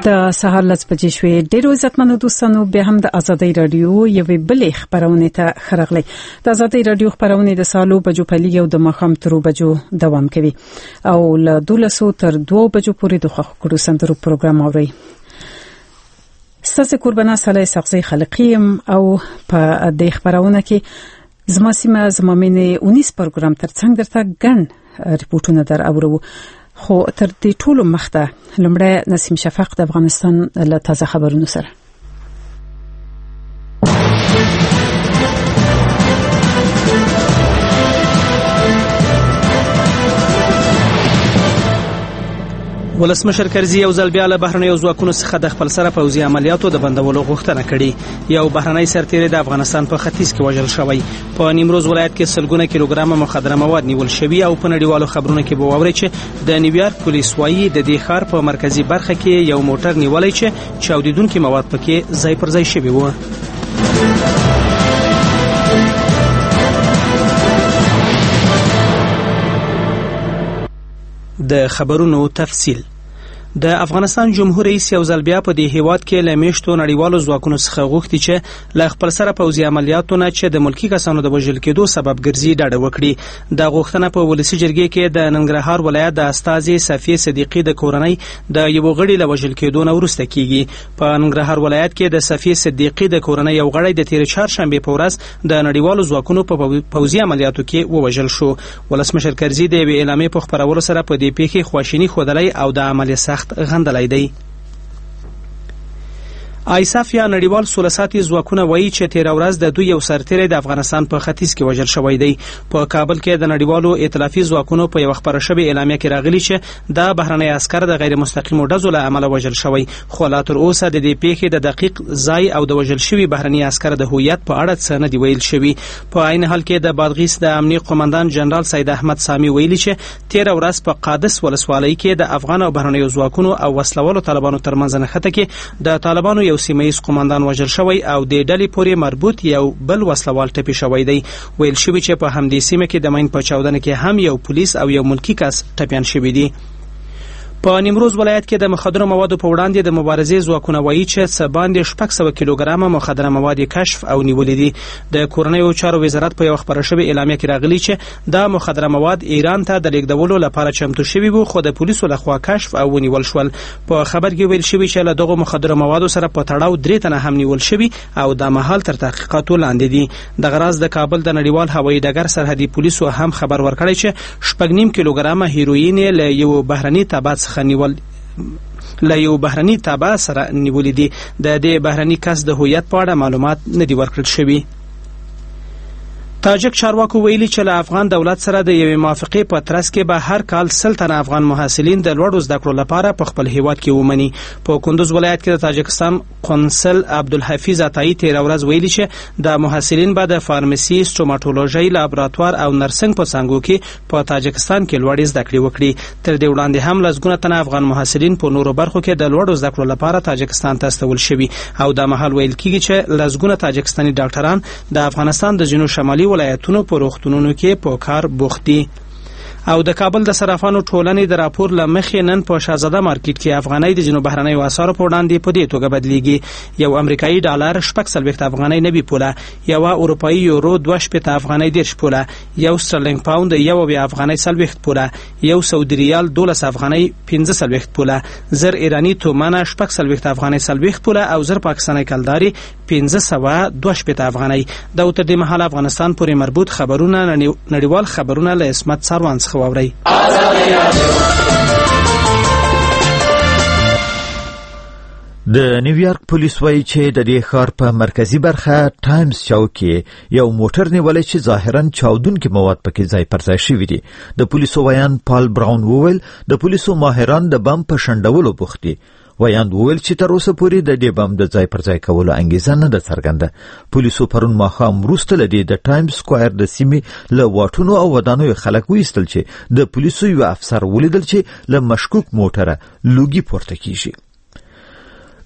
د سهار لس بجې شوې. ډیرو عزتمنو دوستانو بیا هم د آزادۍ رادیو یوې بلې خبرونه ته خرغلی. د آزادۍ رادیو خبرونه د سالو بجو پلي او د مخام تر بجو دوام کوي او له 12 تر 2 بجو پورې د خخکړو سندرو پروګرام اوري. ستاسو قربانا صالح سقزي خلقیم او په دې خبرونه کې زما سیمه زمامینه 19 پروګرام ترڅنګ درته ګڼ ریپورتونه در اورو. خو تر دې ټولو مخته لمړی نسیم شفق د افغانستان له تازه خبرونو سره. ولسمشر کرزي یو ځل بیا له بهرنیو ځواکونو څخه د خپل سره پوځي عملیاتو د بندولو غوښتنه کړې. یو بهرنی سرتیری د افغانستان په ختیځ کې وژل شوی. په نیمروز ولایت کې سلګونه کیلوګرام مخدره مواد نیول شوی او په نړیوالو خبرونو کې به واوري چې د نیویارک پولیس وايي د دې ښار په مرکزی برخه کې یو موټر نیولای چې چاودیدونکو مواد پکې ځای پر ځای شوی و. د خبرونو تفصیل. د افغانستان جمهور رئیس یو ځل بیا په دې هیواد کې له میشتو نړیوالو ځواکونو څخه غوښتي چې له خپل سره پوځي عملیاتو نه چې د ملکی کسانو د وژل کېدو سبب ګرځي ډاډه وکړي. د غوښتنه په ولسی جرګې کې د ننګرهار ولایت د استاذي صفیه صدیقی د کورنۍ د یو غړي له وژل کېدو نه وروسته کیږي. په ننګرهار ولایت کې د صفیه صدیقی د کورنۍ یو غړي د تیر چهارشنبه په ورځ د نړیوالو ځواکونو په پوځي عملیاتو کې ووژل شو. ولسمشر کرزي د اعلامیې په خبرولو سره په دې پیښه خواشینی خوده او د عمل سخت غندلای دی. آیساف یا نړیوال سولساتي ځواکونه وایي چې تیر ورځ د دوی یو سرتیری د افغانستان په ختیځ کې وژل شوی دی. په کابل کې د نړیوالو ائتلافي ځواکونو په یو خبره شوی اعلامیه کې راغلی چې دا بهرنی عسكر د غیر مستقیمو ډزو له امله وژل شوی. خو لا تر اوسه د دې پیښې د دقیق ځای او د وژل شوی بهرنی عسكر د هویت په اړه څه نه دی ویل شوی. په عین حال کې د بادغیس د امنیه قومندان جنرال سید احمد سامي ویلي چې تیر ورځ په قادس ولسوالۍ کې د افغان او بهرنیو ځواکونو او وسلوالو طالبانو ترمنځ نښته کې د طالبانو یو سیمه قومندان وژل شوی او د ډلې پورې مربوط یو بل وسلوال ټپي شوی دی. ویل شوی چې په همدې سیمه کې د ماین په چاودنه کې هم یو پولیس او یو ملکی کس ټپیان شوی دی. په نیمروز ولایت کې د مخدره موادو په وړاندې د مبارزې ځواکونه وایي چې څه باندې 600 کیلوګرام مخدره مواد کشف او نیولې دي. د کورنیو چارو وزارت په یو خبره شوی اعلامیه کې راغلی چې دا مخدره مواد ایران ته د لیږدولو لپاره چمتو شوی وو خو د پولیسو لخوا کشف او ونیول شول. په خبر کې ویل شوی چې له دغه مخدره موادو سره په تړاو 3 تنه هم نیول شوی او د مهال تر تحقیقاتو لاندې دي. د غراز د کابل د نړیوال هوایي ډګر سرحدي پولیسو هم خبر ورکړی چې 8.5 کیلوګرام هیروین له یو بهرني تابعات خنیول له یو بهرني تابع سره نیولې دي. د دې بهرني کس د هویت په اړه معلومات نه دي ورکړل شوي. تاجک چارواکو ویلي چې له افغان دولت سره د یوې موافقې په ترڅ کې به هر کال 100 تنه افغان محصلین د لوړو زده کړو لپاره په خپل هیواد کې ومني. په کندوز ولایت کې د تاجکستان قونسل عبدالحفیظ عطایی تیر ورځ ویلي چې د محصلین به د فارمسي، سټوماټولوژي، لابراتوار او نرسنګ په څانګو کې په تاجکستان کې لوړې زده کړې وکړي. تر دې وړاندې هم لسګونه تنه افغان محصلین په نورو برخو کې د لوړو زده کړو لپاره تاجکستان ته استول شوي او د مهال ویل کېږي چې لسګونه تاجکستاني ډاکټران د افغانستان د جنوب شمالي ولایتونو په روغتونونو کې په کار بوخت دي. او د کابل د صرافانو ټولنې د راپور لمخې نن په شاهزاده مارکیټ کې افغانۍ د جنوب بهرنیو اسعارو په وړاندې په دې توګه بدلیږي. یو امریکایي ډالر 40 افغانۍ 90 پوله، یو اروپایي یورو 2 افغانۍ 10 پوله، یو سترلینګ پاوند 1 افغانۍ 40 پوله، یو سعودي ریال 12 افغانۍ 15 پوله، زر ایرانی تومانه 40 افغانۍ 40 پوله او زر پاکستاني کلداري 1512 افغانۍ. دا تر دې مهال افغانستان پورې مربوط خبرونه نړیوال خبرونه له اسمت سروان خبري. د نیویارک پولیس وایي چې د دې ښار په مرکزی برخه ټایمز چوک کې یو موټر نیولې چې ظاهرا چاودونکي مواد پکې ځای پر ځای شوي دي. د پولیسو ویان پال براون وویل د پولیسو ماهران د بم په شنډولو بوخت دي. ویاند وویل چې تر اوسه پورې د دې بم د ځای پر ځای کولو انګیزه نه ده څرګنده. پولیسو پرون ماښام وروسته له دې د ټایمز سکویر د سیمې له واټونو او ودانیو خلک وایستل چې د پولیسو یو افسر ولیدل چې له مشکوک موټره لوګي پورته کیږي.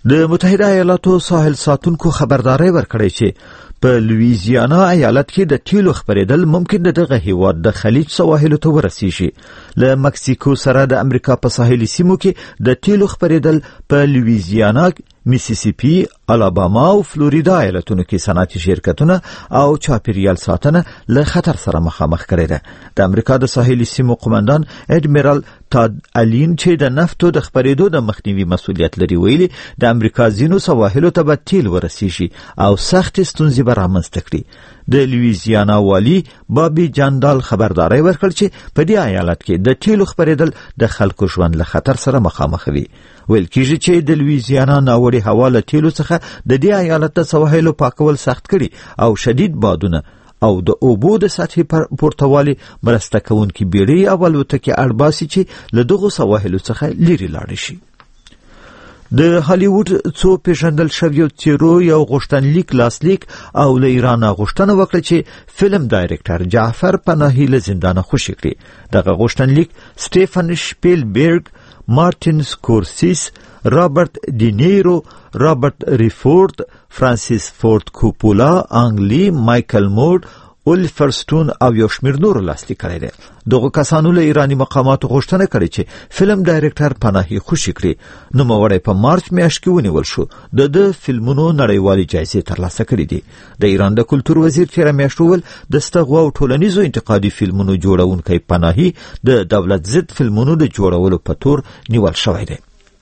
د متحده ایالاتو ساحل ساتونکو خبرداري ورکړې چې په لویزیانا ایالت کې د تیلو خپرېدل ممکن د دغه هیواد د خلیج سواحلو ته ورسیږي. له مکسیکو سره د امریکا په ساحلي سیمو کې د تیلو خپرېدل په لویزیانا، میسیسیپی، الاباما او فلوریدا ایالتونو کې صنعتي شرکتونه او چاپیریال ساتنه له خطر سره مخامخ کړي ده. د امریکا د ساحلي سیمو قومندان اډمیرال تاد الین چې د نفتو د خپرېدو د مخنیوي مسؤلیت لري ویلي د امریکا ځینو سواحلو ته به تیل ورسیږي او سخت ستونزې به رامنځته کړي. د لویزیانا والی بابي جاندال خبرداري ورکړ چې په دې ایالت کې د تیلو خپرېدل د خلکو ژوند له خطر سره مخامخ وي. ویل کېږي چې د لویزیانا ناوړي هوا له تیلو څخه د دې ایالت د سواحلو پاکول سخت کړي او شدید بادونه او د اوبو د سطحې پورتوالي مرسته کوونکي بیړۍ او الوتکې اړباسي چې له دغو سواحلو څخه لرې لاړې شي. د هالیوډ څو پیژندل شویو څیرو یو غوښتنلیک لاسلیک او له ایران غوښتنه وکړه چې فلم ډایرکټر جعفر پناهي له زندانه خوشي کړي. دغه غوښتنلیک سټیفن شپیلبرګ، مارټین سکورسیس، رابرټ ډینیرو، رابرټ ریفورد، فرانسیس فورد کوپولا، انګلی، مایکل مورد، الیفر سټون او یو شمېر نورو لاسلیک کړی دی. دغه کسانو له ایراني مقاماتو غوښتنه کړې چې فلم ډایرکټر پناهي خوشي کړي. نوموړی په مارچ میاشت کې ونیول شو. د فلمونو نړیوالې جایزې ترلاسه کړې دي. د ایران د کلتور وزیر تیره میاشت وویل د ستغوا او ټولنیزو انتقادي فلمونو جوړونکی پناهي د دولت ضد فلمونو د جوړولو په تور نیول شوی دی.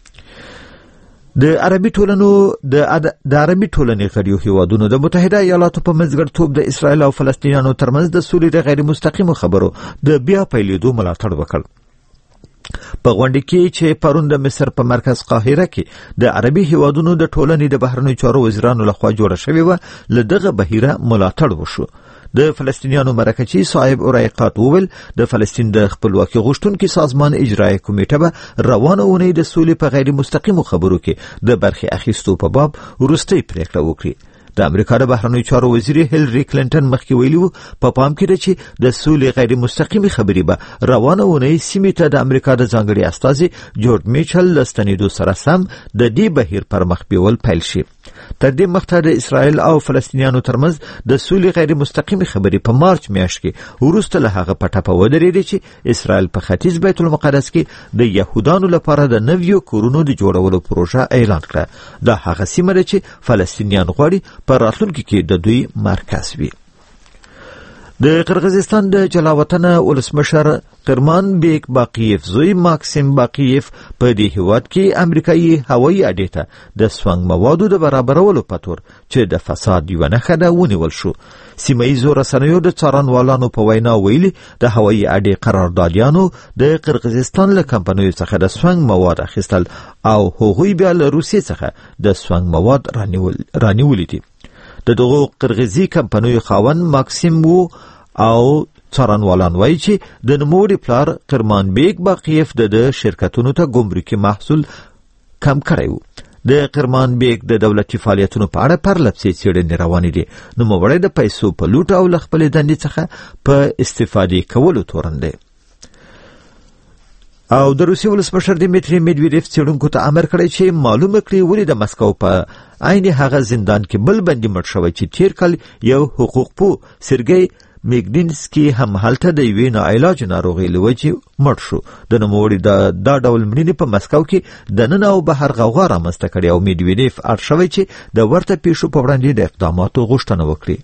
د عربي ټولنې غړیو هیوادونو د متحده ایالاتو په منځګړیتوب د اسرائیل او فلسطینیانو ترمنځ د سولې د غیر مستقیمو خبرو د بیا پیلېدو ملاتړ وکړ. په غونډه کې چې پرون د مصر په مرکز قاهره کې د عربي هیوادونو د ټولنې د بهرنیو چارو وزیرانو لخوا جوړه شوې وه، له دغه بهیره ملاتړ وشو. د فلسطینیانو مرکزی صاحب اورایقات وویل د فلسطین د خپلواکي غوښتونکي سازمان اجرایي کمیټه به روانه اونۍ د سولې په غیر مستقیمو خبرو کې د برخې اخیستو په باب وروستۍ پریکړه وکړي. د امریکا د بهرنیو چارو وزیر هیلری کلینټن مخکې ویلي وو په پام کې ده چې د سولې غیر مستقیمي خبرې به روانه اونۍ سیمې ته د امریکا د ځانګړي استازي جورج میچل له ستنېدو سره سم د دې بهیر پر مخ بیول پیل شي. تر دې مخته د اسرائیل او فلسطینیانو ترمنځ د سولې غیر مستقیمي خبرې په مارچ میاشت کې وروسته له هغه په ټپه ودرېدې چې اسرائیل په ختیځ بیت المقدس کې د یهودانو لپاره د نویو کورونو د جوړولو پروژه اعلان کړه. دا هغه سیمه ده چې فلسطینیان غواړي په راتلونکي کې د دوی مرکز وي. د قرغیزستان د جلاوطن ولسمشر قرمان بیک باقیف زوی ماکسیم باقیف په دې هیواد کې امریکایي هوایي اډې ته د سونګ موادو د برابرولو په تور چې د فساد یوه نښه ده ونیول شو. سیمه ییزو رسنیو د څارنوالانو په وینا ویلي د هوایي اډې قراردادیانو د قرغیزستان له کمپنیو څخه د سونګ مواد اخیستل او هغوی بیا له روسیې څخه د سونګ مواد رانیولي دي. د دغو قرغیزي کمپنیو خاوند ماکسیم وو او څارنوالان وایي چې د نوموړي پلار قرمان بیک باقیف د شرکتونو ته ګمرکي محصول کم کړی و. د قرمان بیک د دولتي فعالیتونو په اړه پرلپسې څېړنې روانې دي. نوموړی د پیسو په لوټ او له خپلې دندې څخه په استفادې کولو تورن دی. او د روسیې ولسمشر دیمیتری میډویډیف څېړونکو ته امر کړی چې معلومه کړي ولې د مسکو په عین هغه زندان کې بل بندي مړ شوی چې تیر کال یو حقوقپوه سرګی میګنینسکي هم هلته د یوې ناعلاجه ناروغۍ له وجې مړ شو. د نوموړي دا ډول مړینې په مسکو کې دننه او بهر غوغا رامنځته کړې او میډویډیف اړ شوی چې د ورته پیښو په وړاندې د اقداماتو غوښتنه وکړي.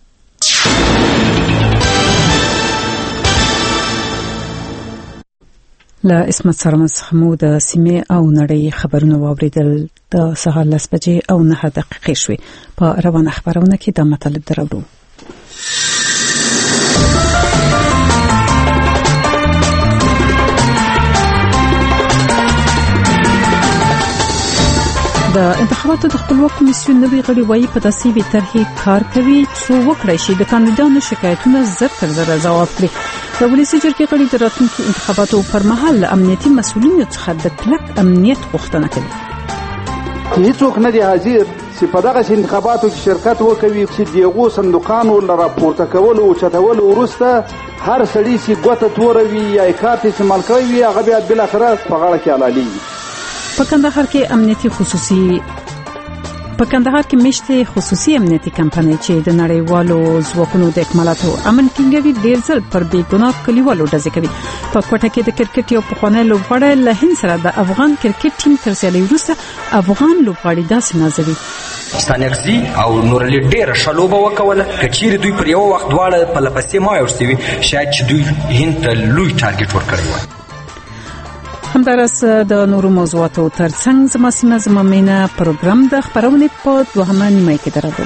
له اسمت سره څخه مو د سیمې او نړۍ خبرونه واوریدل. د سهار 10 بجې او 9 دقیقې شوې. په روانه خبرونه کې د مطلب درو. د انتخاباتو د خپلواک کمیسیون نوي غړي وایي په داسې وی طرحې کار کوي څو وکړي شي د کاندیدانو شکایتونه زر تر زر جواب کړي. د ولسی جرګې غړي د راتلونکي انتخاباتو پر مهال امنیتي مسؤلینو څخه د کلک امنیت غوښتنه کوي. هیڅوک نه دی حاضر چې په دغه انتخاباتو کې شرکت وکوي چې دغه صندوقانو لپاره پورته کول او چتول ورسته هر سړی چې ګوته توروي یا کارت استعمال کوي هغه بیا بل اخره په غاړه کې علالي. په کندهار کې مشته خصوصي امنیتي کمپنۍ چې د نړیوالو ځواکونو د اکمالاتو امن ټینګوي ډیر ځل پر بې ګناه کلیوالو ډزې کوي. په کوټه کې د کرکټ یو پخوانی لوبغاړی له هند سره د افغان کرکټ ټیم تر سیالۍ وروسته افغان لوبغاړي داسې نازوي: ستانکزي او نورالي ډېره ښه لوبه وکوله. که چیرې دوی پر یو وخت دواړه په لپسې مایه ورسوي شاید چې دوی هند ته لوی ټارګټ ورکړی وای. همدارس د نورو موضوعاتو ترڅنګ زما مینه پروګرام د خبرونه په دوهمه نیمه کې درغو.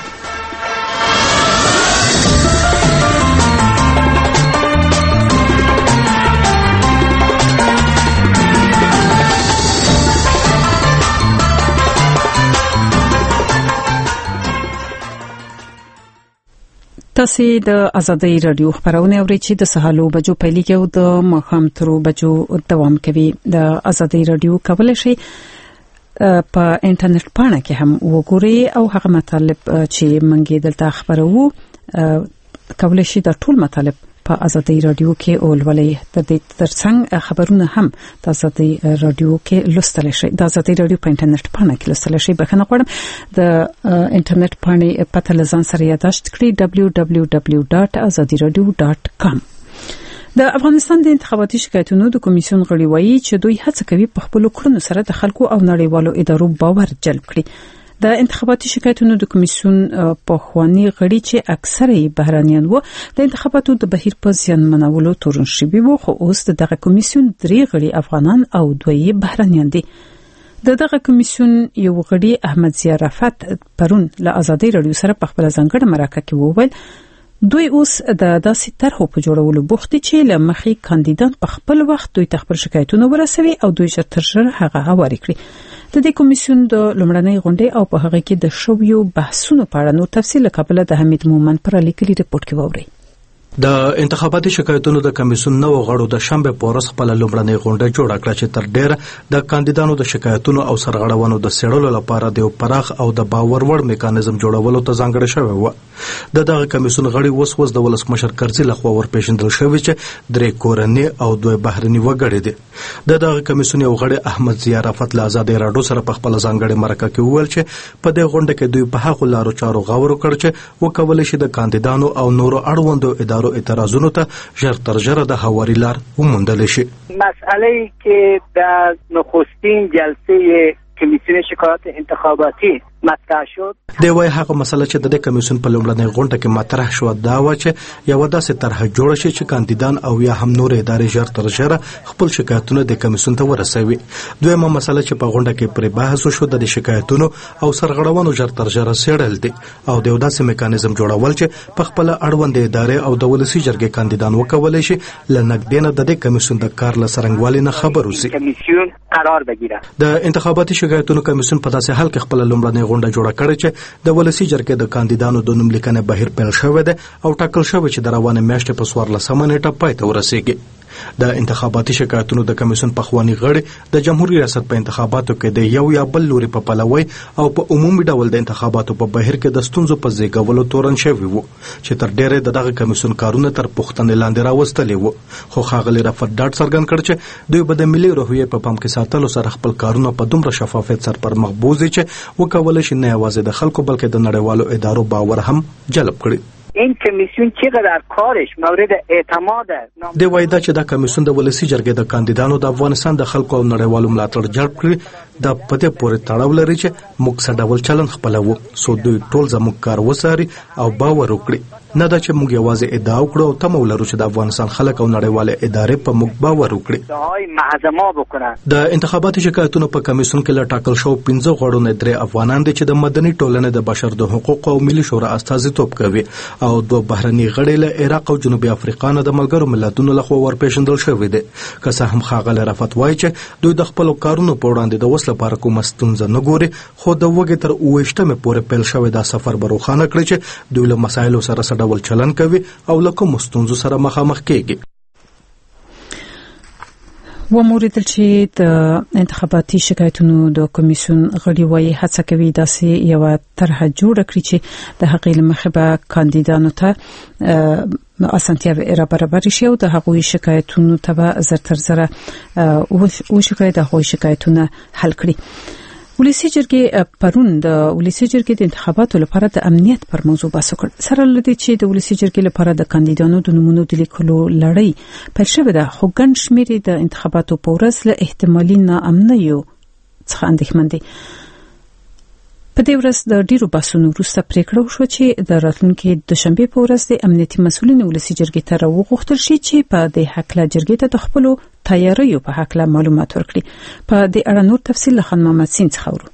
تاسو د ازادۍ رادیو خبرونه اورئ چې د سهالو بجو پیلېږي او د ماښام تر بجو دوام کوي. د ازادۍ رادیو کولای شي په انټرنیټ پاڼه کې هم وګورئ او هغه مطالب چې منګي دلته خبرو کولای شي د ټول مطالب په ازادۍ رادیو کې اولولې د دې ترڅنګ خبرونه هم د ازادۍ رادیو کې لوستل شي. د ازادۍ رادیو په انټرنیټ پاڼه کې لوستل شي. بخښنه غواړم د انټرنیټ پاڼې پته لزان سره یاداشت کړئ: www.azadiradio.com. د افغانستان د انتخاباتي شکایتونو د کمیسیون غړي وایي چې دوی هڅه کوي په خپل کړنو سره د خلکو او نړیوالو ادارو باور جلب کړي. د انتخاباتي شکایتونو د کمیسیون په خواني غړي چې اکثره بهرانيان وو د انتخاباتو د بهیر په ځان منولو تورن شوي وو، خو اوس دغه کمیسیون 3 غړي افغانان او 2 بهرانيان دي. دغه کمیسیون یو غړي احمد ضیا رفعت پرون له ازادۍ رادیو سره په خپل ځانګړي مرکه کې وویل دوی اوس د داسې طرحو په جوړولو بوخت دي چې لمخې کاندیدان په خپل وخت دوی خپل شکایتونه ورسوي او دوی تر ژره هغه هواري کړي. د دې کمیسیون د لومړنۍ غونډې او په هغه کې د شویو بحثونو په اړه نور تفصیل قبل د حمید مومن پر لیکلي رپورت کې ووري. د انتخاباتي شکایتونو د کمیسیون نو غړو د شنبه پورس خپل لومړنۍ غونډه جوړه کړه چې تر ډیره د کاندیدانو د شکایتونو او سرغړونو د سړولو لپاره د پراخ او د باور وړ میکانیزم جوړولو ته ځانګړی شوی و. دغه کمیسیون غړي وس د ولسمشر کرزي لخوا ورپېژندل شوی چې 3 کورنۍ او 2 بهرني وګړي دي. دغه کمیسیون یو غړي احمد ضیا رفعت له ازادۍ رادیو سره په خپل ځانګړي مرکه کې وویل چې په دې غونډه کې دوی په هغه لارو چارو غور وکړ چې وکولای شي د کاندیدانو او نورو اړوندو ادارو اعتراضونو ته ژر تر ژره د هواري لار وموندل شي. مسئله‌ای که در نخستین جلسه کمیسیون شکایات انتخاباتی مطرح شد دی وای هغه مسله چې د کمیسیون په لومړنۍ غونډه کې مطرح شو دا و چې یو داسې طرح جوړ شي چې کاندیدان او یا هم نور ادارې ژر تر ژره خپل شکایتونه د کمیسیون ته ورسوي. دویمه مسله چې په غونډه کې پر بحث شو د شکایتونو او سرغړونو ژر تر ژره سیړل دي او د داسې میکانیزم جوړول چې په خپل اړوند ادارې او د ولسی جرګې کاندیدان وکولای شي لنګدنه د کمیسیون د کار لسرنګوالي نه خبر وسی. کمیسیون قرار بگیره. د انتخاباتي شکایتونو کمیسیون په داسې حال کې خپل لومړنۍ غونډه جوړه کړې چې د ولسی جرګې د کاندیدانو د نوم لیکنې بهیر پیل شوی دی او ټاکل شوی چې د روانه میاشتې په 14 نیټه پای ته ورسیږي. د انتخاباتي شکایتونو د کمیسیون په خواني غړي د جمهوریت ریاست په انتخاباتو کې د یو یا بل لوري په پلوي او په عمومي ډول د انتخاباتو په بهیر کې د ستونزو په زیږولو تورن شوی وو چې تر ډیره دغه کمیسیون کارونه تر پوښتنې لاندې راوستلې وو. خو ښاغلي رفعت ډاډ څرګند کړ چې دوی به د ملي روحیې په پام کې ساتلو سره خپل کارونه په دومره شفافیت سره پر مخ بوزي چې وکولای شي نه یوازې د خلکو بلکې د نړیوالو ادارو باور هم جلب کړي. این کمیسیون چقدر کارش مورد اعتماد دی وای دا چې دا کمیسیون د ولسی جرګې د کاندیدانو د افغانستان د خلکو او نړیوالو ملاتړ جلب کړي د پته پورې تړاو لري چې موږ څه ډول چلن خپلوو سو دوی ټول زموږ کار وساري او باور وکړي. نه دا چې موږ یوازې ادعا وکړو او تمه ولرو چې د افغانستان خلک او نړیواله ادارې په موږ باور وکړي. د انتخاباتي شکایتونو په کمیسیون کې له ټاکل شو 15 غړو نه 3 افغانان دي چې د مدني ټولنې د بشر د حقوقو او ملي شورا استازیتوب کوي او 2 بهرني غړي له عراق او جنوبي افریقا نه د ملګرو ملتونو لخوا ورپېژندل شوی دي. که څه هم ښاغلی رفعت وایي چې دوی د خپل کارونو په وړاندې د وس لپاره کومه ستونزه نه ګوري، خو د وګړي تر 28مې پورې پیل شوی دا سفر به روښانه کړي چې دوی له مسایلو سره څه ډول چلن کوي او له کومو ستونزو سره مخامخ کیږي. وموریدل چې د انتخاباتي شکایتونو د کمیسیون غړي وایي هڅه کوي داسې یو طرح جوړ کړي چې د حقیقي مخبه کاندیدانو ته نو اسانتیا را برابر شي او د هغوی شکایتونو ته زرتر زره او شکایتونه حل کړي. ولسی جرګې پرون د ولسی جرګې د انتخاباتو لپاره د امنیت پر موضوع بحث وکړ. سره لدی چې د ولسی جرګې لپاره د کاندیدانو د نومونو د لیکلو لړۍ پیل شوې ده، خو ګڼ شمېر د انتخاباتو په ورځ له احتمالي ناامنیو څخه اندېښمن دي. په دې ورځ د ډیرو بحثونو وروسته پریکړه وشوه چې د راتلونکي دوشنبه په ورځ د امنیتي مسؤلینو ولسی جرګې ته راوغوښتل شي چې په دې حق له جرګې ته د خپل تیاریو په حق له معلومات ورکړي. په دې اړه نور تفصیل خان محمد سین څخه ورو.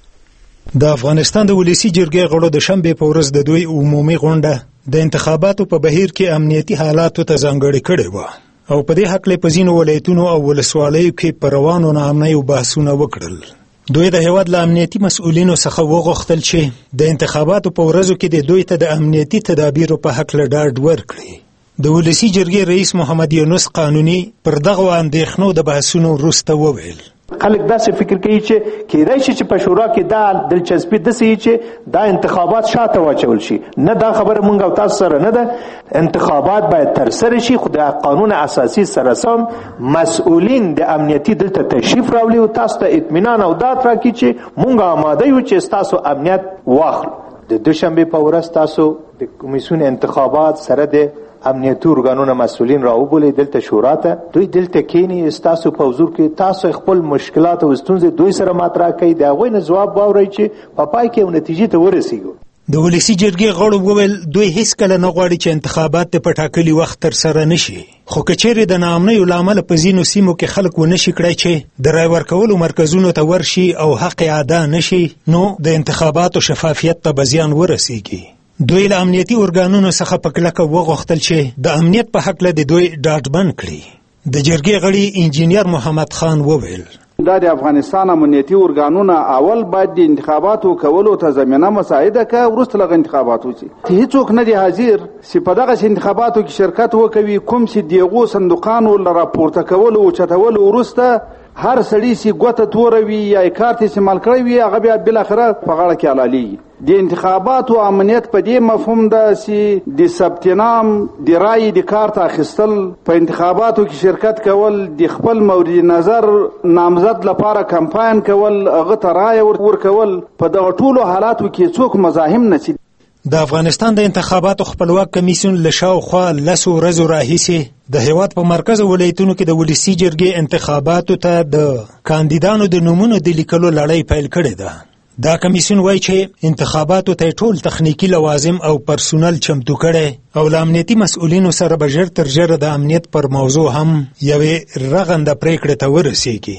د افغانستان د ولسی جرګې غړو د شنبه په ورځ د دوی عمومي غونډه د انتخاباتو په بهیر کې امنیتي حالاتو ته ځانګړې کړې و او په دې حق له پزینو ولایتونو او ولسوالیو کې پر روانو ناامنیو بحثونه وکړل. دوی د هیواد له امنیتي مسؤلینو څخه وغوښتل چې د انتخاباتو په ورځو کې د دوی ته د امنیتي تدابیرو په حق له ډاډ ورکړي. د ولسی جرګې رئیس محمد یونس قانوني پر دغه اندېښنو د بحثونو وروسته وویل: خلک داسې فکر کوي چې کېدای شي چې په شورا کې دا دلچسپي داسې چې دا انتخابات شاته واچول شي. نه، دا خبره مونږ او تاسو سره نه ده. انتخابات باید ترسره شي، خو د قانون اساسي سره سم مسؤلین د امنیتي دلته تشریف راوړي او تاسو ته اطمینان او ډاډ راکړي چې مونږ آماده یو چې تاسو امنیت واخلو. د دوشنبه په ورځ تاسو د کمیسیون انتخابات سره د امنیتي ارګانونو مسؤلین راوبولې دلته شورا ته. دوی دلته کینی استاسو په حضور کې تاسو خپل مشکلات او ستونزې دوی سره مطرح کړئ، دا غوښنه جواب واورئ چې په پای کې نتیجې ته ورسیږو. د ولسی جرګې غړو وویل دوی هیڅ کله نه غواړي چې انتخابات په ټاکلي وخت تر سره نشي، خو کچېرې د ناامنیو لامل په ځینو سیمو کې خلک ونشي کړای چې د رای ورکولو مرکزونو ته ورشي او حق ادا نشي، نو د انتخاباتو شفافیت ته زیان ورسیږي. دوی له امنیتي ارګانونو څخه په کلکه وغوښتل چې د امنیت په حق له دوی ډاډمن کړي. د جرګې غړي انجینیر محمد خان وویل: دا د افغانستان امنیتي ارګانونه اول باید د انتخاباتو کولو ته زمینه مساعده کړي، وروسته له انتخاباتو چې هیڅوک نه دی حاضر چې په دغه انتخاباتو کې شرکت وکوي. کوم چې دیغو صندوقانو لره پورته کولو او چتولو وروسته هر سړی چې ګوته توروي یا کارت استعمال کړی وي هغه بیا بل اخره په غاړه کې علالي. د انتخاباتو امنیت په دې مفهوم ده چې د ثبت نام د رای د کارت اخیستل، په انتخاباتو کې شرکت کول، د خپل مورد نظر نامزد لپاره کمپاین کول، هغه ته رای ورکول، په دغه ټولو حالاتو کې څوک مزاحم نشي. د افغانستان د انتخاباتو خپلواک کمیسیون له شاوخوا 10 ورځو راهیسې د هیواد په مرکز ولایتونو کې د ولسی جرګې انتخاباتو ته د کاندیدانو د نومونو د لیکلو لړۍ پیل کړې ده. دا کمیسیون وایي چې انتخاباتو ته ټول تخنیکی لوازم او پرسونل چمتو کړي او له امنیتي مسؤلینو سره به ژر تر ژره د امنیت پر موضوع هم یوې رغنده پریکړې ته ورسیږي.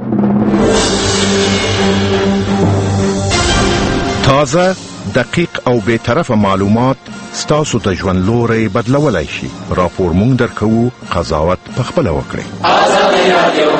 تازه، دقیق او بے طرفه معلومات ستاسو ته ژوند لوري بدلولای شي. راپور مونږ درکوو، قضاوت پخپله وکړئ. آزادي رادیو.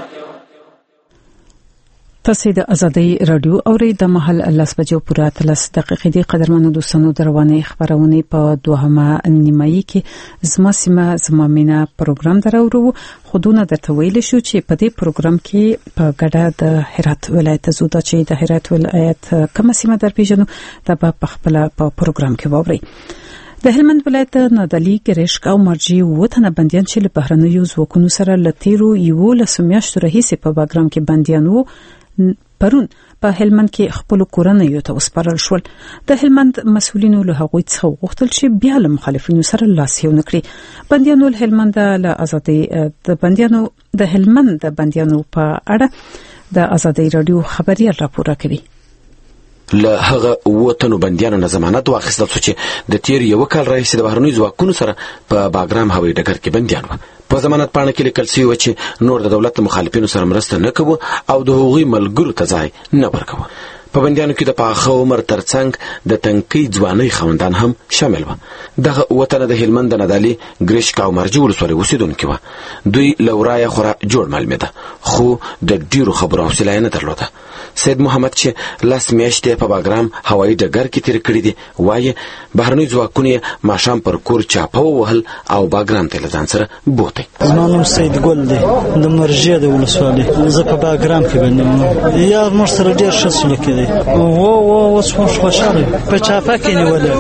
تاسو د ازادي رادیو اورئ. د محل 10 بجو پورې 30 دقیقې د قدرمنو دوستانو دروانې خبرونه په دوهمه نیمایي کې زما سیمه زما مینا پروګرام درورو. خودونه درته ویل شو چې په دې پروګرام کې په ګډه د هرات ولایت زوده چې د هرات ولایت کوم سیمه در پیژنو دا په خپل په پروګرام کې ووري. د هلمند ولایت نادعلي، ګرشک او مرجي وطن بنديان چې له بهرنیو ځواکونو سره لتیرو یو لسمیاشتو راهیسې په باګرام کې بنديان وو، پرون په هلمند کې خپل کورنۍ ته وسپارل شول. د هلمند مسؤلینو له هغوی څخه وغوښتل چې بیا له مخالفینو سره لاس یو نکړي. بنديانو له هلمند له ازادي د بنديانو د هلمند د بنديانو په اړه د ازادي رادیو خبري راپور کوي. له هغه وطنو بنديانو نه ضمانت واخیستل شو چې د تیر یو کال راهیسې د بهرنیو ځواکونو سره په باګرام هوایي ډګر کې بنديان وو. په ضمانت پاڼه کې لیکل شوی و چې نور د دولت مخالفینو سره مرسته نه کوو او د هغوی ملګرو ته ځای نه ورکوو. په بنديانو کې د پاخه عمر ترڅنګ د تنکۍ ځوانۍ خوندان هم شامل و. دغه وطن د هلمند د نادعلي، ګرشک او مرجي ولسوالۍ اوسېدونکي وو. دوی له ورایه خورا جوړ معلومېده، خو د ډیرو خبرو حوصله یې نه درلوده. سید محمد چې 10 میاشتې په باګرام هوایي ډګر کې تیر کړي دي، وایي بهرنیو ځواکونو ماښام پر کور چاپه ووهل او باګرام ته له ځان سره بوتي. زما نوم سید ګل دی، د مرجي د ولسوالۍ. زه په باګرام کې بندي وم. یا موږ سره ډېر ښه سلوک کېده، نیولې اوس خوشاله په چاپه کې نیولې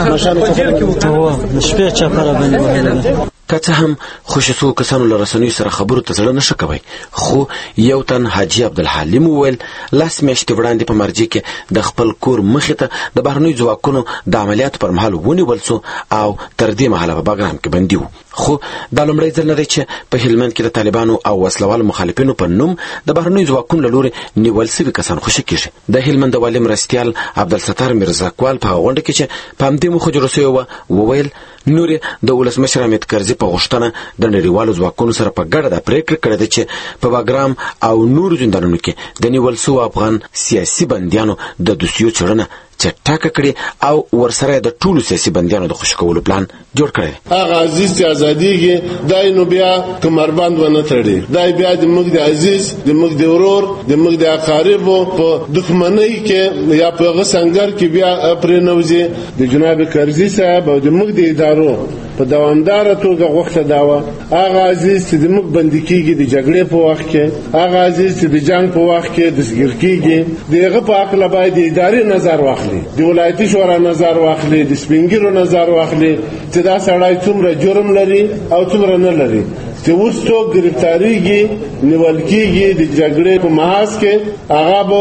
شپې چاپه را باندې وهلې. که څه هم خوشسو کسانو له رسنیو سره خبرو ته زړه نشه کوي، خو یو تن حاجي عبدالحلیم وویل 10 میاشتې وړاندې په مرجې کې د خپل کور مخې ته د بهرنیو ځواکونو د عملیاتو پر مهال ونیول سو او تر دې مهاله په باګرام کې بندي و. خو دا لومړی ځل نه دی چې په هلمند کې د طالبانو او وسلوالو مخالفینو په نوم د بهرنیو ځواکونو له لوري نیول سوي کسان خوشي کېږي. د هلمند د والي مرستیال عبدالستار میرزاکوال په غونډه کې چې په همدې موخه جوړه سوې وه وویل نور د ولسمشر حامد کرزي په غوښتنه د نړیوالو ځواکونو سره په ګډه د پریکړه کړې ده چې په باګرام او نورو زندانونو کې د نیول سوو افغان سیاسي بندیانو د دوسیو څېړنه چټاکه کړي او ورسره د ټولو سیاسي بندیانو د خوشي کولو پلان جوړ کړی. هغه عزیز چې ازادیږي دای نو بیا کمربند ونه تړي، دای بیا د موږ د عزیز د موږ د ورور د موږ د اقاربو په دښمنۍ کې یا په غسنګر کې بیا پرې نوځي. د جناب کرزي صاحب او د موږ د ادارو په دوامدار توګه غوښته داوه هغه عزیز چې د موږ بندي کیږي د جګړې په وخت کې، هغه عزیز چې د جنگ په وخت کې د سګر کیږي، دغه په عقل باید د ادارې نظر واخلي، د ولایتي شورا نظر واخلي، د سپینګیرو نظر واخلي چې دا سړی څومره جرم لري او څومره نه لري. چې اوس څوک گرفتاریږي نیول کیږي د جګړې په محاذ کې هغه به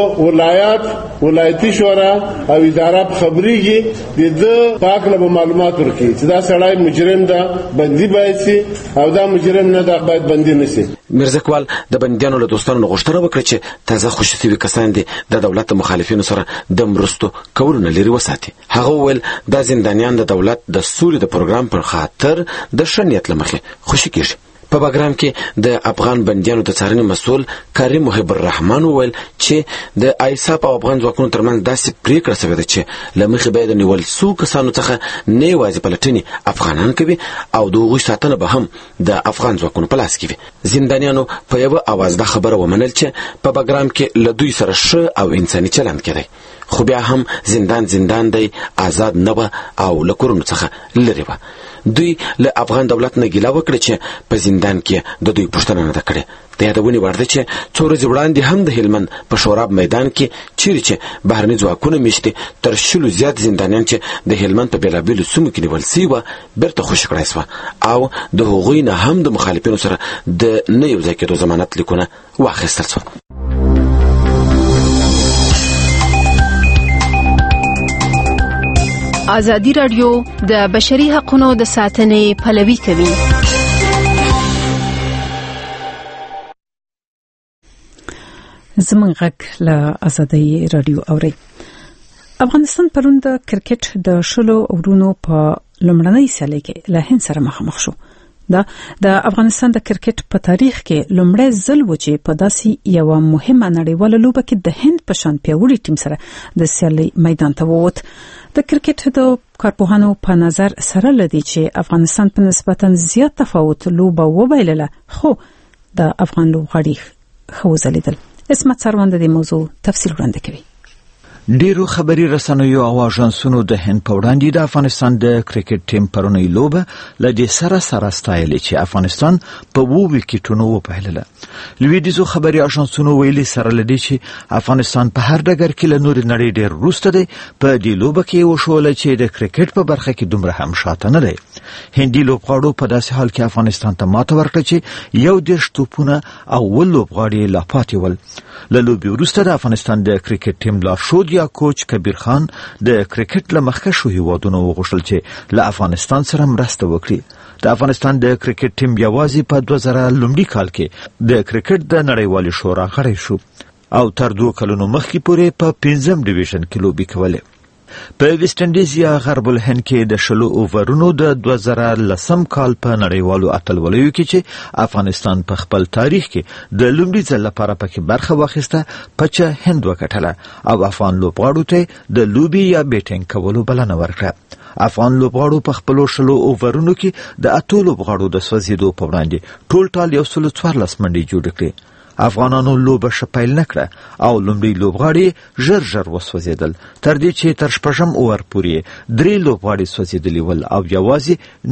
ولایتي شورا او اداره خبريږي د پاکله معلومات ورکړي چې دا سړی مجرم ده بندي باید شي او دا مجرم نه ده باید بندي نشي. میرزاکوال د بندیانو له دوستانو غوښتنه وکړه چې تازه خوشي شوي کسان دي د دولت مخالفینو سره د مرستو کولو نه لري وساتي. هغه وویل دا زندانیان د دولت د سولې د پروګرام پر خاطر د ښه نیت له مخې خوشي کېږي. په باګرام کې د افغان بندیانو د څارنې مسؤل کریم محب الرحمن وویل چې د آیساپ او افغان ځواکونو ترمنځ داسې پریکړه شوې ده چې له مخې به د نیول سوو کسانو څخه نه یوازې پلټنې افغانان کوي او د هغوی ساتنه به هم د افغان ځواکونو په لاس کې وي. زندانیانو په یوه اواز دا خبره ومنل چې په باګرام کې له دوی سره ښه او انساني چلند کېدی، خو بیا هم زندان دی، آزاد نه وه او له کورونو څخه لرې وه. دوی له افغان دولت نه ګیله وکړه چې په زندان کې د دوی پوښتنه نه ده کړې. د یادونې وړ ده چې څو ورځې وړاندې هم د هلمند په شوراب میدان کې چیرې چې بهرني ځواکونه میشتي تر 100 زیات زندانیان چې د هلمند په بېلابېلو سیمو کې نیول سوي وه بیرته خوشي کړای سوه او د هغوی نه هم د مخالفینو سره د نه یو ځای کېدو ضمانت لیکونه واخیستل سول. ازادي راډیو د بشري حقوقو د ساتنې پلوي کوي. زموږ غږ له ازادي راډیو اوري. افغانستان پرون د کرکټ د شلو اورونو په لومړنۍ سالۍ کې له هند سره مخامخ شو. دا د افغانستان د کرکټ په تاریخ کې لومړی ځل و چې په داسې یو مهمه نړیواله لوبه کې د هند په شان پیاوړي ټیم سره د سیالۍ میدان ته ووت. د کرکټ د کارپوهانو په نظر سره لدی چې افغانستان په نسبتا زیات تفاوت لوبه وبایلله، خو د افغان لوبغاړي خو ځلیدل. اسمت سروند د موضوع تفصیل وړاندې کوي. ډیرو خبري رسنیو او اژانسونو د هند په وړاندې د افغانستان د کرکټ ټیم پرونی لوبه لدې سره ستایلې چې افغانستان په 2 وکټونو وبایلله. لویدیزو خبري اژانسونو ویلي سره لدې چې افغانستان په هر ډګر کې له نور نړۍ ډیر وروسته دی. په دې لوبه کې وشول چې د کرکټ په برخه کې دومره هم شاته نه دی. هندي لوبغاړو په داسې حال کې افغانستان ته ماته ورکړه چې 11 توپونه او ول لوبغاړي لا پاتې ول. له لوبې وروسته د افغانستان د کرکټ ټیم لارښود یا کوچ کبیر خان د کرکټ له مخکښو هیوادونو وغوښتل چې له افغانستان سره مرسته وکړي. د افغانستان د کرکټ ټیم یوازې په 2000 لومړي کال کې د کرکټ د نړیوالې شورا غړی شو او تر 2 کلونو مخکې پورې په 5م ډیویژن کې لوبې کولې. په ویسټ انډیز یا غرب الهند کې د 10 اوورونو د 2010 کال په نړیوالو اتلولیو کې چې افغانستان په خپل تاریخ کې د لومړي ځل لپاره پکې برخه واخیسته پچه هند وکټله او افغان لوبغاړو ته د لوبي یا بیټینګ کولو بلنه ورکړه. افغان لوبغاړو په خپل 10 اوورونو کې د 8 لوبغاړو د سوځیدو په وړاندې ټول 114 منډې جوړ کړې. افغانانو لوبه شپایل نکړه او لومړی لوبغاړي ژر وسوځیدل تر دې چې تر 6م اوور پورې 3 لوبغاړي سوځیدلی ول او یوازې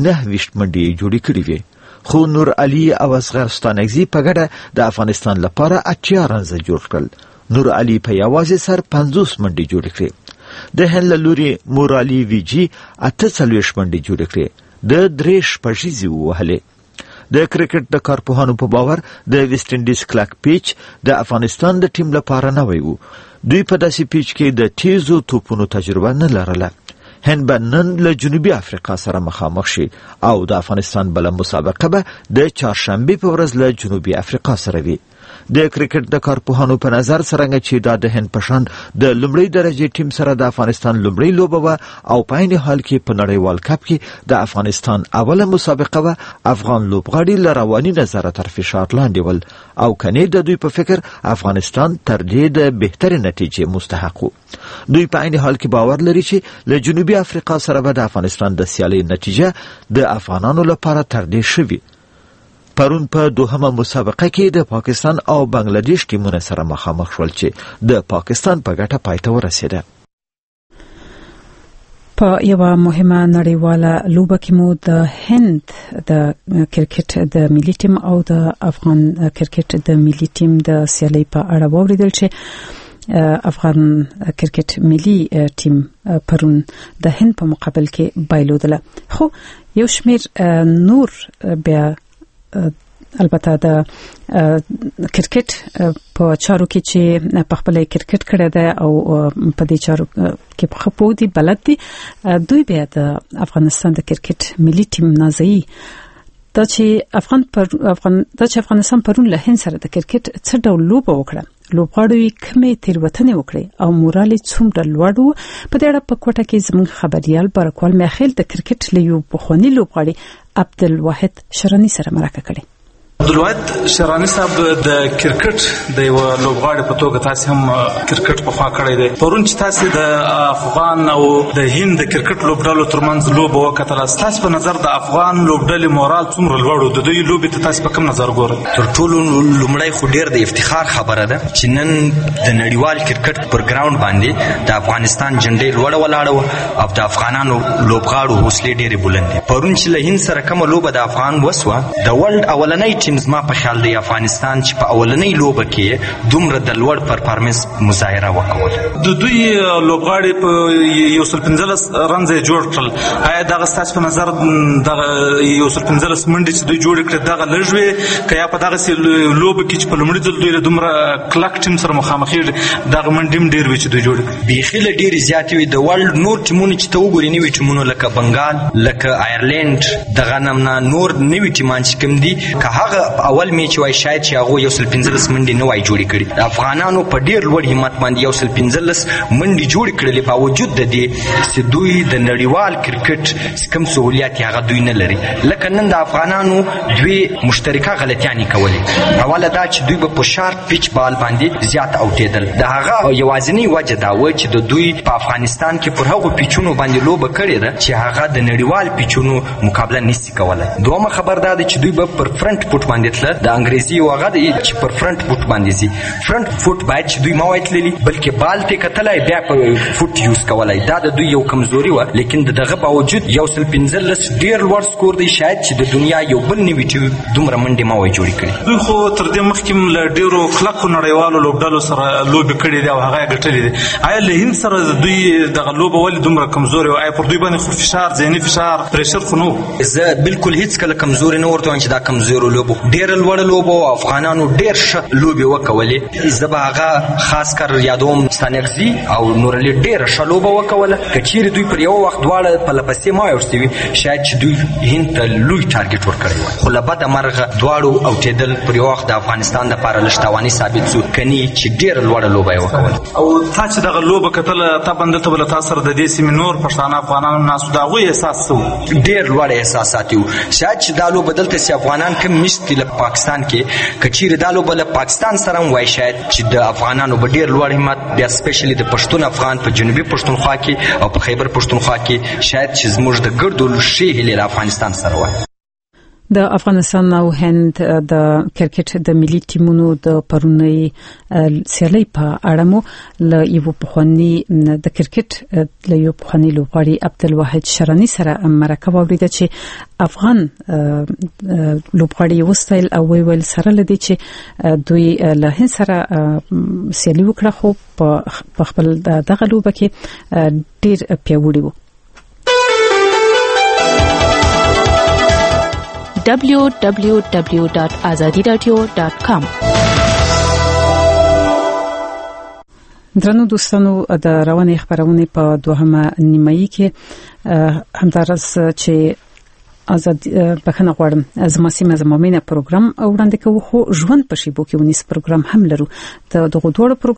9 منډې جوړې کړې وې. خو نور علي او اصغر ستانګزي په ګډه د افغانستان لپاره 80 رنز جوړ کړل. نور علي په یوازې سر 50 منډې جوړې کړې. د هند له لوري مورالی ویجی 48 منډې جوړې کړې. د 3 شپږیزې ووهلې. د کرکټ د کارپوهانو په باور د ویسټ انډیز کلک پیچ د افغانستان د ټیم لپاره نوی و. دوی په داسې پیچ کې د تیزو توپونو تجربه نه لرله. هند به نن له جنوبي افریقا سره مخامخ شي او د افغانستان بله مسابقه به د چهارشنبې په ورځ له جنوبي افریقا سره وي. د کرکټ د کارپوهانو په نظر څرنګه چې دا د هند په شان د لومړۍ درجې ټیم سره د افغانستان لومړۍ لوبه وه او په عین حال کې په نړیوال کپ کې د افغانستان اوله مسابقه وه، افغان لوبغاړي له رواني نظره تر فشار لاندې ول او کنې د دوی په فکر افغانستان تر دې د بهترې نتیجې مستحق و. دوی په عین حال کې باور لري چې له جنوبي افریقا سره به د افغانستان د سیالۍ نتیجه د افغانانو لپاره تر دې ښه وي. پرون په دوهمه مسابقه کې د پاکستان او بنگلاديش ټیمونه سره مخامخ شول چې د پاکستان په ګټه پای ته ورسېده. په یوه مهمه نړیواله لوبه کې مو د هند د کرکټ د ملي ټیم او د افغان کرکټ د ملي ټیم د سیالۍ په اړه واوریدل چې افغان کرکټ ملي ټیم پرون د هند په مقابل کې بایلودله. خو یو شمیر نور بیا البته د کرکټ په چارو کې چې په خپل کرکټ کړه ده او په دې چارو کې په خپو دي بلد دي، دوی بیا د افغانستان د کرکټ ملي ټیم نازي دا چې افغانستان پرون له هند سره د کرکټ څه ډول لوبه وکړه، لوبغاړي کومې تیروتنې وکړې او مورال څومره لوړ و. په دې اړه په کوټه کې زموږ خبريال برکوال میخیل د کرکټ له یو پخواني لوبغاړي عبدالواحد شرانی سره مرکه کړې. عبدالواحد شرانی صاحب د کرکټ د یو لوبغاړي په توګه تاسو هم کرکټ په خوا کړی دی. پرون چې تاسو د افغان او د هند د کرکټ لوبډلو ترمنځ لوبه وکړه، تاسو په نظر د افغان لوبډلې مورال څومره لوړ و؟ د دوی لوبې ته تاسو په کوم نظر ګورئ؟ تر ټولو لومړی خو ډیر د افتخار خبره ده چې نن د نړیوال کرکټ پر ګراوند باندې د افغانستان جنډې لوړه ولاړه و او د افغانانو لوبغاړو حوصلې ډېرې بلند دي. پرون چې له هند سره کومه لوبه د افغان وسوه، د ورلد اولنۍ ټیم زما په خیال دی افغانستان چې په اولنۍ لوبه کې دومره د لوړ پرفارمنس مظاهره وکول. د دوی لوبغاړي په 115 رنز جوړ کړل. آیا دغه ستاسو په نظر دغه 115 منډې چې دوی جوړ کړل دغه لږ وي که یا په دغه لوبه کې چې په لومړي ځل دوی له دومره کلک ټیم سره مخامخ دغه منډې ډېر وي چې دوی جوړ کړل؟ بیخي له ډېرې زیاتې وي. د ورلډ نور ټیمونه چې ته وګورې نوي ټیمونه لکه بنګال، لکه آیرلینډ، دغه نمونه نور نوي ټیمان چې کوم دي که هغه اول میچ وای شاید چې هغه 115 منډې نه وای جوړې کړې. افغانانو په ډیر لوړ همت باندې 115 منډې جوړې کړلې، باوجود د دې چې دوی د نړیوال کرکټ کوم سہولیات هغه دوی نه لري. لکه نن د افغانانو دوی مشترکه غلطیانې کولې. اوله دا چې دوی په شارپ پیچ بال باندې زیات اوټېدل. د هغه یوازینی وجه دا و چې د دوی په افغانستان کې پر هغو پیچونو باندې لوبه کړې ده چې هغه د نړیوال پیچونو مقابله نشي کولای. دومره خبر دا ده چې دوی په پر فرنٹ فوټ باندې تل د انګریزي او هغه چې پر فرنٹ فوټ باندې سي. فرنٹ فوټ باید چې دوی ما وایتللی بلکې بال ته کتلای بیا په فوټ یوز کولای. دا د دوی یو کمزوري و، لیکن دغه باوجود 115 ډیر لوړ سکور دی. شاید چې د دنیا یو بل نیوي ټیم دومره منډې ما وای جوړې کړې. دوی خو تر دې مخکې له ډیرو کلکو نړیوالو لوبډلو سره لوبې کړې دي او هغه یې ګټلې دي. آیا له هند سره دوی دغه لوبه ولې دومره کمزوري و؟ آیا پر دوی باندې خو فشار، ذهني فشار، پریشر خو نه و؟ زه بالکل هیڅ کله کمزوري نه ورته وایم چې دا کمزوري لوبه ډیر لوړ لوبه او افغانانو ډیر ښه لوبې وکولې. زه به هغه خاص کر یادوم ستانکزي او نورالي ډیر ښه لوبه وکوله. که چیرې دوی پر یو وخت دواړه پرله پسې ما یوستي وي شاید چې دوی هند ته لوی ټارګټ ورکړی وای. خو له بده مرغه دواړو اوټېدل پر یو وخت د افغانستان دپاره لږ تاواني ثابت شو، کني چې ډېره لوړه لوبه یې وکوله. او تا چې دغه لوبه کتله طبعا دلته به له تا سره د دې سیمې نور پښتانه افغانان ناست د هغوی احساس څه و؟ ډېر لوړ احساسات وو. شاید چې دا لوبه دلته چې افغانان کم میشت دي له پاکستان کې، که چیرې دا لوبه له پاکستان سره هم وای شاید چې د افغانانو به ډېر لوړ همت بیا سپیشلی د پښتون افغان په جنوبي پښتونخوا کې او په خیبر پښتونخوا کې شاید چې زموږ د ګردو ښې هیلې له افغانستان سره وای. د افغانستان او هند د کرکټ د ملي ټیمونو د پرونی سیالي په اړه مو له یو پخوانی د کرکټ له یو پخوانی لوبغاړي عبدالواحد شرانی سره مرکه واوریده چې افغان لوبغاړي وستایل او ویل سره لدی چې دوی له هند سره سیالي وکړه خو په خپل دغه لوبه کې ډیر پیاوړي وو. www.azadiradio.com درنو دوستانو د رواني خبرونه په دوهمه نیمایي کې همدارس چې آزاد بخنه غواړم زما سیمه زمومینه پروګرام وړاندې کوو خو ژوند په شیبو کې ونیس پروګرام هم لرو د دغه دوه